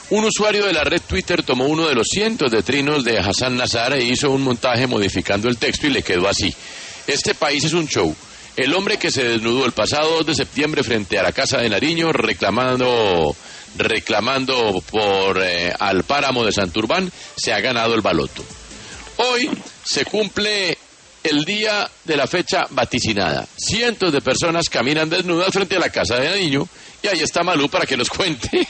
Un usuario de la red Twitter tomó uno de los cientos de trinos de Hassan Nazar e hizo un montaje modificando el texto y le quedó así. Este país es un show. El hombre que se desnudó el pasado 2 de septiembre frente a la Casa de Nariño reclamando por al páramo de Santurbán se ha ganado el baloto. Hoy se cumple el día de la fecha vaticinada. Cientos de personas caminan desnudas frente a la Casa de Nariño y ahí está Malú para que nos cuente.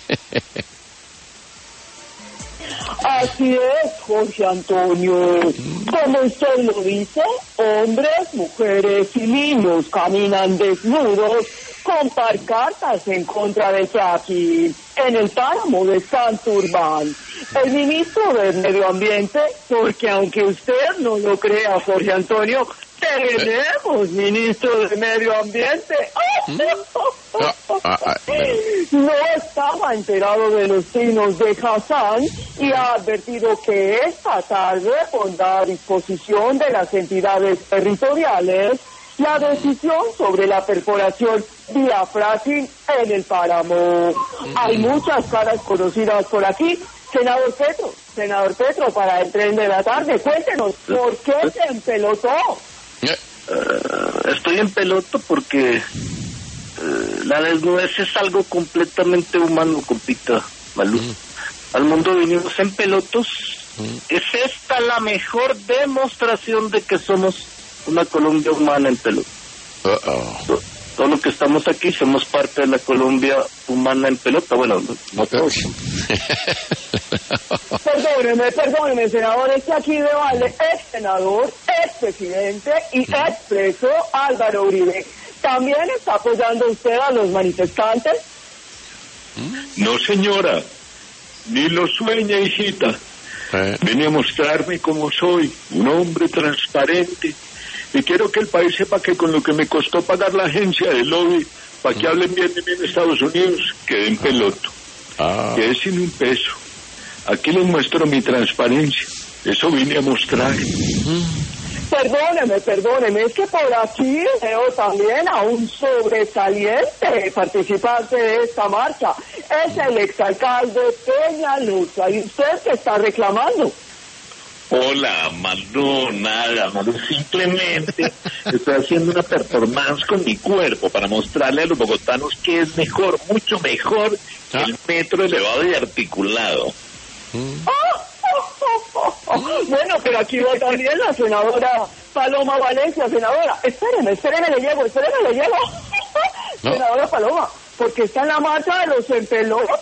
Así es, Jorge Antonio. Como usted lo dice, hombres, mujeres y niños caminan desnudos con pancartas en contra del fracking en el páramo de Santurbán. El ministro del Medio Ambiente, porque aunque usted no lo crea, Jorge Antonio, tenemos ministro de Medio Ambiente. No estaba enterado de los trinos de Hassan y ha advertido que esta tarde pondrá a disposición de las entidades territoriales la decisión sobre la perforación vía fracking en el páramo. Hay muchas caras conocidas por aquí. Senador Petro, para el tren de la tarde, cuéntenos, ¿por qué se empelotó? Estoy en peloto porque la desnudez es algo completamente humano, compita Malú. Al mundo vinimos en pelotos. ¿Es esta la mejor demostración de que somos una Colombia humana en pelota? Todo lo que estamos aquí somos parte de la Colombia humana en pelota. Bueno, no todos. Perdóneme, senador, es que aquí vale ex senador, ex presidente y ex preso Álvaro Uribe. ¿También está apoyando usted a los manifestantes? No, señora, ni lo sueña, hijita. Vine a mostrarme como soy, un hombre transparente. Y quiero que el país sepa que con lo que me costó pagar la agencia de lobby para que hablen bien de mí en Estados Unidos, quedé en peloto. Quedé sin un peso. Aquí les muestro mi transparencia. Eso vine a mostrar. Perdóneme, es que por aquí veo también a un sobresaliente participante de esta marcha. Es el exalcalde Peñalosa. ¿Y usted qué está reclamando? Hola, Malú, nada, Malú, simplemente estoy haciendo una performance con mi cuerpo para mostrarle a los bogotanos que es mejor, mucho mejor que el metro elevado y articulado. Bueno, pero aquí va también la senadora Paloma Valencia. Senadora, espéreme, le llego. No. Senadora Paloma, porque está en la marcha de los empelotos.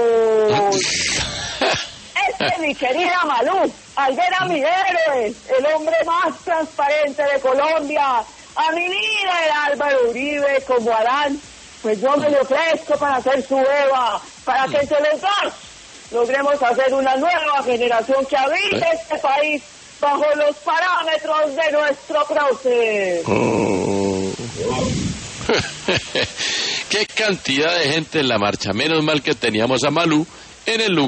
Mi querida Malú, al ver a mi héroe, el hombre más transparente de Colombia, a mi líder Álvaro Uribe como Adán, pues yo me le ofrezco para ser su Eva, para que entre los dos logremos hacer una nueva generación que habite este país bajo los parámetros de nuestro prócer. Qué cantidad de gente en la marcha. Menos mal que teníamos a Malú en el lugar.